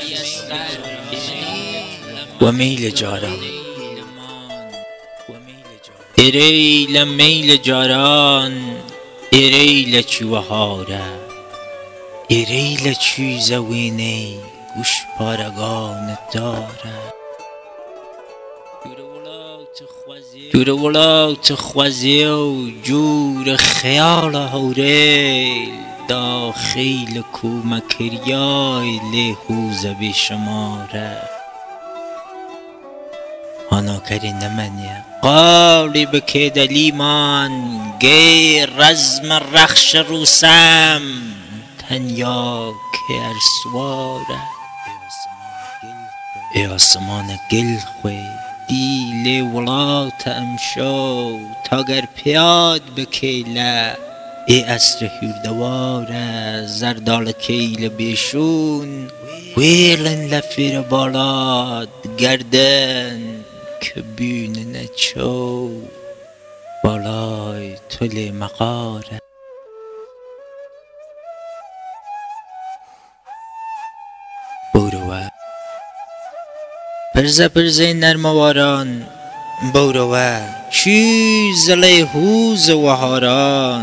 و میل جاران ایریل میل جاران ایریل چوهاره ایریل چوزوینه گوش پارگان داره دوره ولات خوزی و جور خیال هوریل داخل کومکریای لحوز بیشماره آنا کری نمنیه قالی بکید لیمان گی رزم رخش روسم تنیا که ارسواره ای آسمان گل خوی دیل ولات امشو تاگر پیاد بکیله ای اسر هیردواره زردال کیل بیشون ویلن لفیر بالاد گردن که بینه چو بالای تل مقاره بوروه پرزه نرمواران بوروه چیز لیهوز وهاران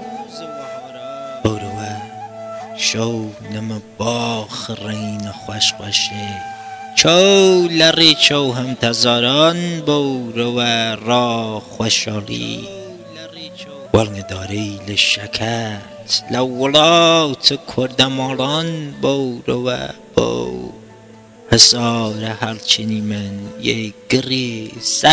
بوروه شو نم باخ رین خوش خوشه چو لری چو هم تزاران بوروه را خوشالی والن داری لشکت لولات کردمالان بوروه بو حسار هرچنی من یک گری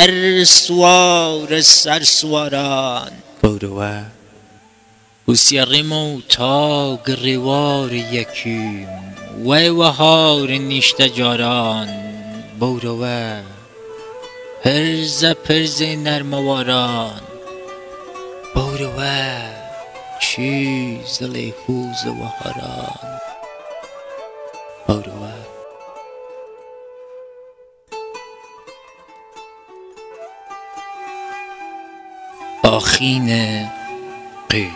سرسواران بوروه بسیاریمو تا گریوار یکیم وهار نیشته جاران بوروه پرزه نرمواران بوروه چیز لیهوز وهاران بوروه آخین قیل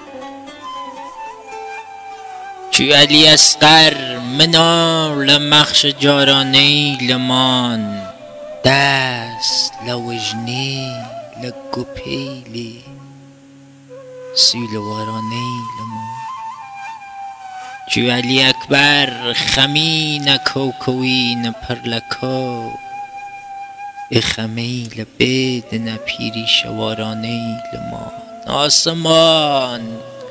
چو علی اصغر منال مخش جارانه لمان دست لوجنی لگوپیلی سیلوارانه لمان چو علی اکبر خمین کوکوین پرلکو ای خمیل بدن پیری شوارانه لمان آسمان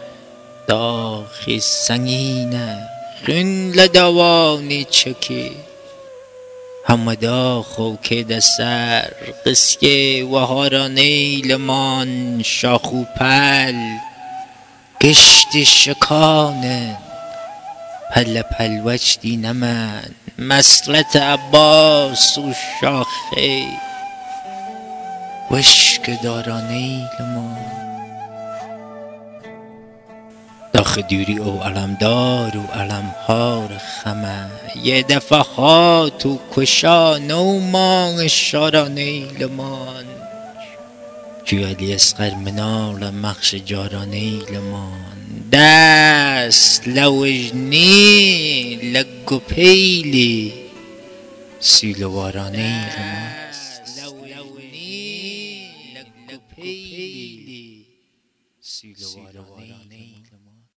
داخل سنگینه خون لدوانی چکی همه داخو که دسر قسکه وهارانه لمان شاخو پل گشت شکانه پل وجدی نمن مسلت عباس و شاخه وشک دارانه لمان داخ دوری او علمدار و علمهار خمه یه دفعات و کشان و مان شارانه لمان چو علی اصغر منال مخش جارانه لمان دست لوجنی لگو پیلی سیلوارانه لمان